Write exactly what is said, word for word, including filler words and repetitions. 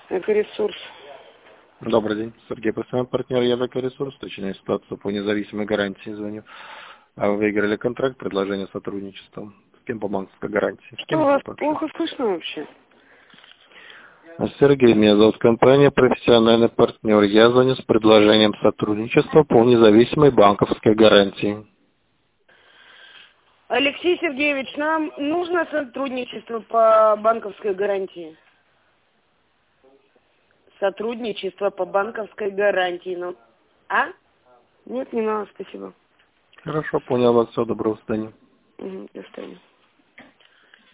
Экоресурс. Добрый день. Сергей, постоянный партнер Я Экоресурс. Точнее, ситуацию по независимой гарантии звоню. А вы выиграли контракт, предложение сотрудничества. С кем по банковской гарантии? С Что кем у вас хотел пообщаться? плохо слышно вообще? А Сергей, меня зовут компания «Профессиональный партнер». Я звоню с предложением сотрудничества по независимой банковской гарантии. Алексей Сергеевич, нам нужно сотрудничество по банковской гарантии. Сотрудничество по банковской гарантии. Ну, а? Нет, не надо, спасибо. Хорошо, понял вас. Всего доброго, до свидания. Угу, до свидания.